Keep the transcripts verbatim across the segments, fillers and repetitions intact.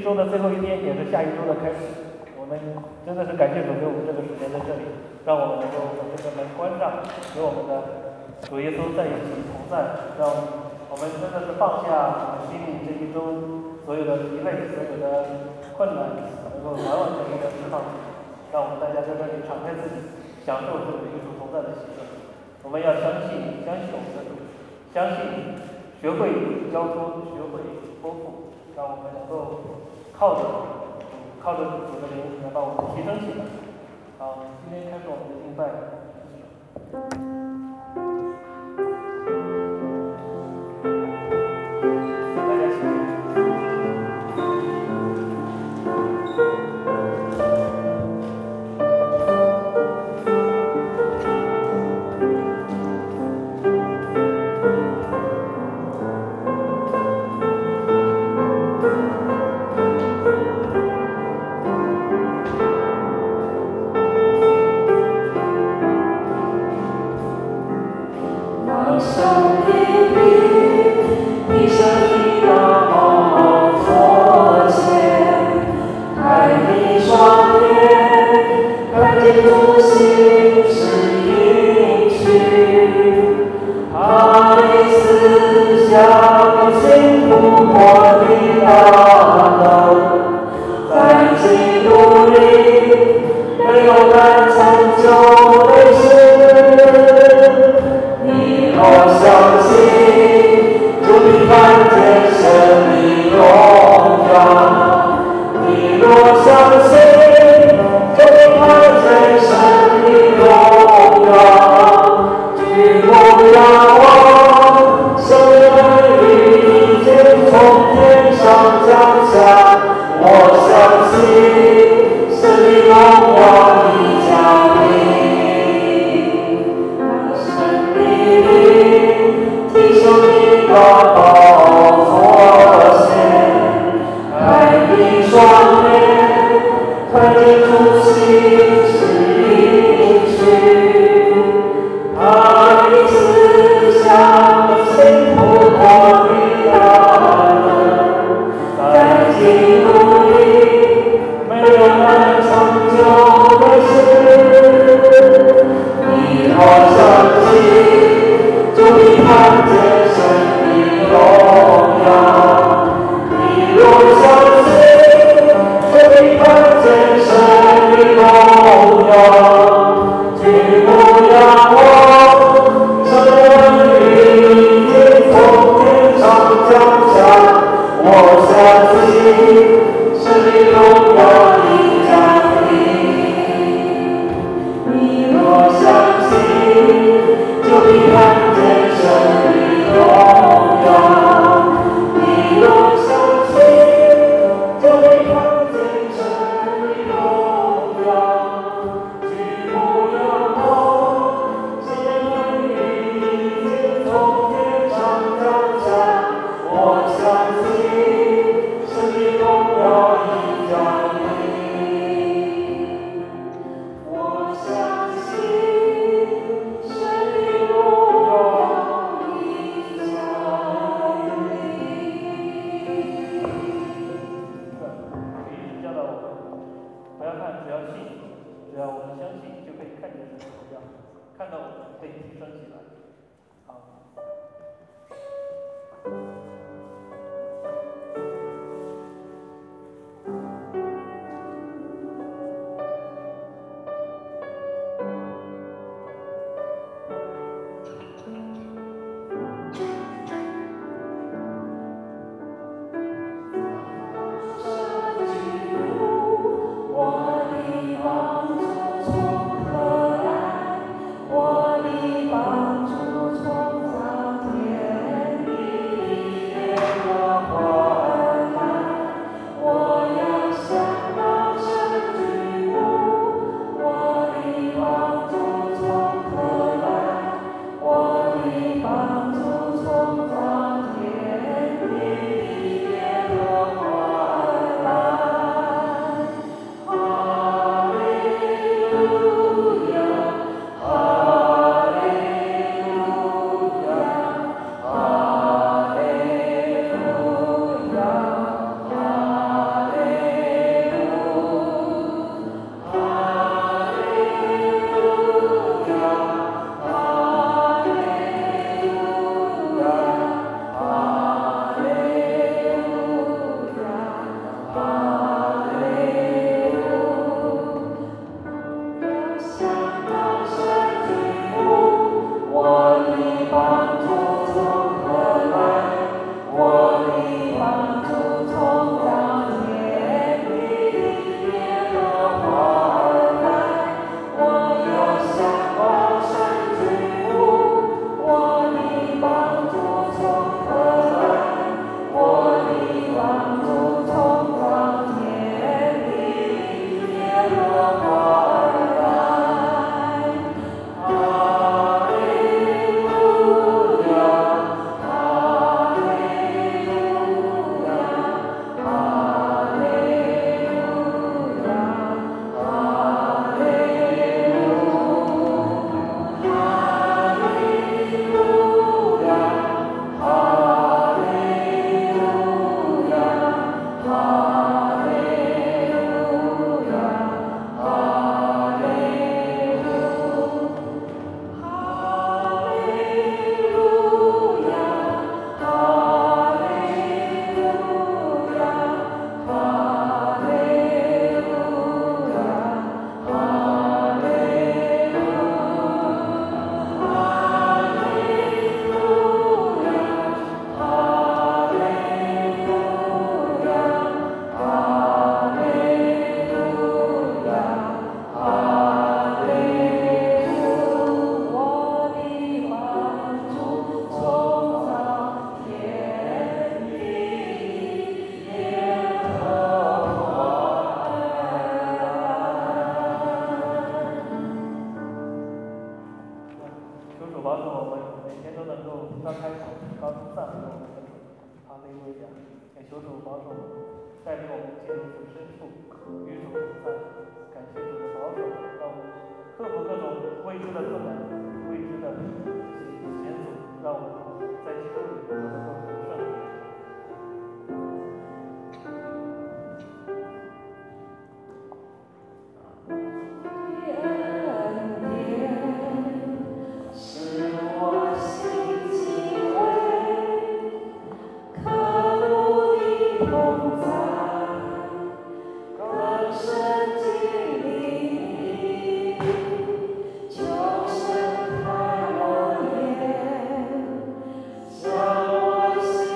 周的最后一天，也是下一周的开始。我们真的是感谢主给我们这个时间在这里，让我们能够把这个门关上，与我们的主耶稣在一起同在，让我们真的是放下我们心里这一周所有的疲累、所有的困难，能够完完全全的释放出来，让我们大家在这里敞开自己，享受这个与主同在的喜乐。我们要相信，相信我们的主，相信，学会交托，学会托付，让我们能够靠着主，靠着主的灵来把我们提升起来。好，今天开始我们的敬拜。 助我们，带领我们进入主深处，与主同在。感谢主的保守，让我们克服各种未知的困难、未知的险阻，让我们在基督里都能够得胜。 将我心。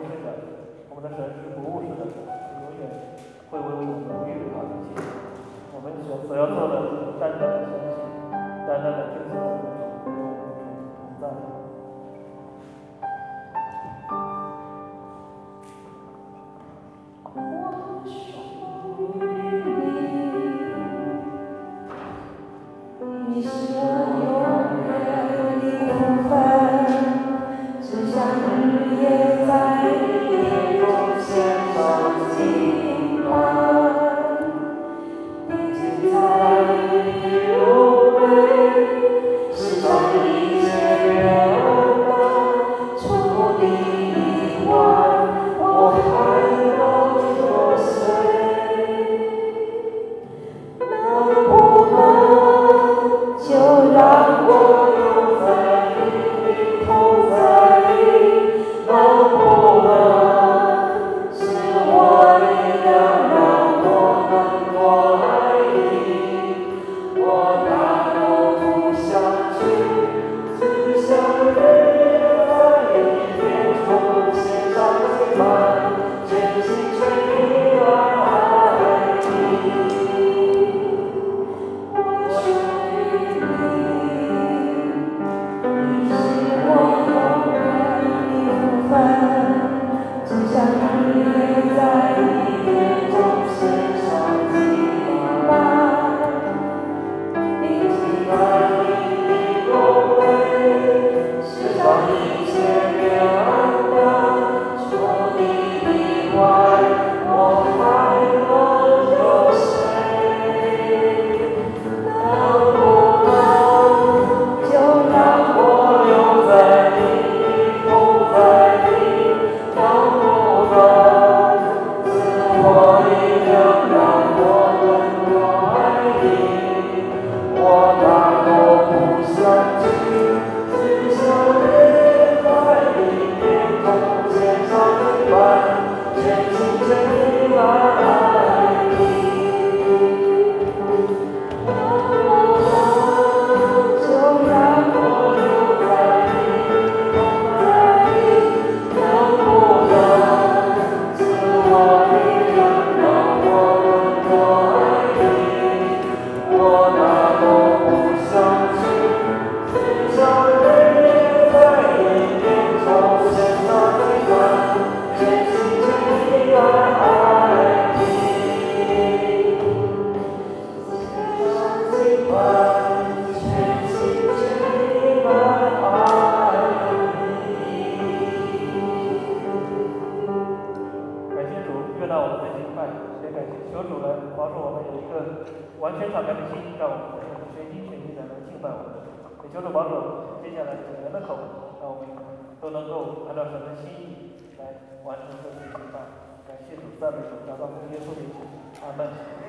信的，我们的神是不务实的神，永远会为我们预备好一切。我们所所要做的，单单的相信，单单的跟随我们主，与我们主同在。 我属于你，你是我永远的福分，只想日夜在你殿中献上敬拜，你精彩的入味，世上一切远大，除你以外，我还能作谁？能不能就让我留在你的同在里？能不能是我力量，让我能多爱你？我哪都不想去，只想日夜在你殿中献上敬拜，全心全意来爱你。我属于你，你是我永远的福分，只想日夜在你殿中献上敬拜。你敬爱你的荣美，世上一切变淡，除你以外，我还能有谁？能不能就让我留在你的同在里？能不能赐我力量，让我能多爱你？我哪都不想去，只想日夜在你殿中献上敬拜，全心全意来爱你。能不能就让我留在你的同在里？能不能赐我力量，让我能多爱你？我哪都不想去，只想日夜在你殿中献上敬拜，全心全意来爱你。献上敬拜，全心全意来爱你。 感谢主悦纳我们的敬拜，也感谢求主来帮助我们有一个完全敞开的心，让我们能全心全意的来敬拜我们的主。也求主帮助接下来整个的口，让我们都能够按照神的心意来完成这次敬拜。感谢主，赞美主，祷告奉耶稣名，阿门。